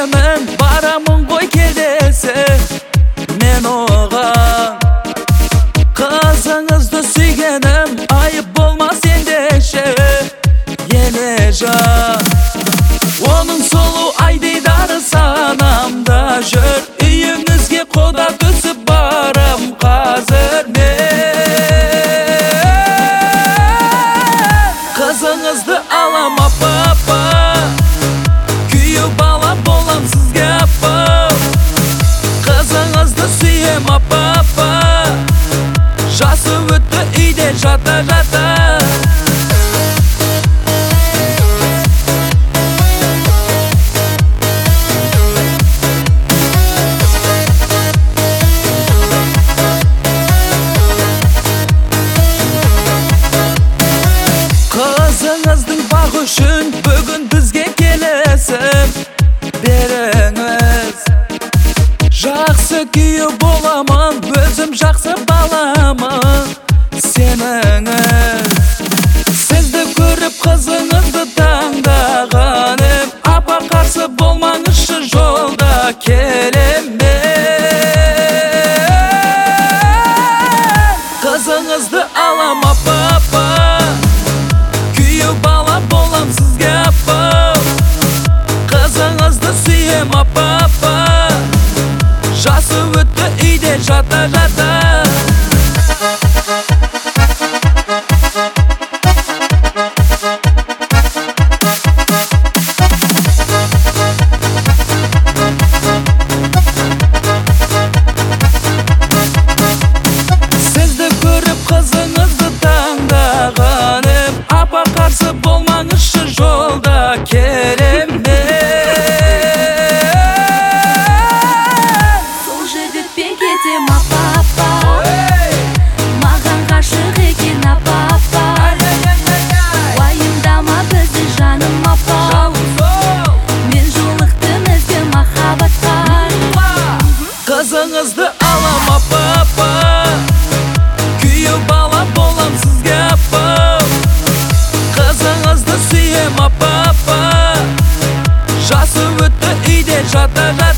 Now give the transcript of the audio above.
сүйемін, барамын ғой кел десе. Мен оған қызыңызды сүйгенім, айып болмас ендеше. Ележан, оның сұлу айдидары санамда жүр. Үйіңізге құда түсіп барам қазір мен. Қызыңызды алам апа, күйеу бала болам сізге апа. Қызыңызды сүйем апа, жасы өтті үйде жата-жата. Қызыңыздың бақ үшін бүгін бізге келесім беріңіз. Жақсы күйеу боламын, өзім жақсы баламын сеніңіз. Сізді көріп қызыңызды таңдағаным, апа қарсы болмаңызшы, жолда келем мен. Қызыңызды алам апа, күйеу бала болам сізге апа. Қызыңызды сүйем апа, жасы өтті үйде жата-жата. Сізді көріп қызыңызды таңдағаным, апа қарсы болмаңызшы, жолда келем мен. Сол жігітпен кетем апа, маған ғашық екен апа. Уайымдама бізді жаным апа, мен жолықтым ізгі махаббатқа. Қызыңызды алам апа, күйеу бала болам сізге апа. Қызыңызды сүйем апа, жасы өтті үйде жата-жата.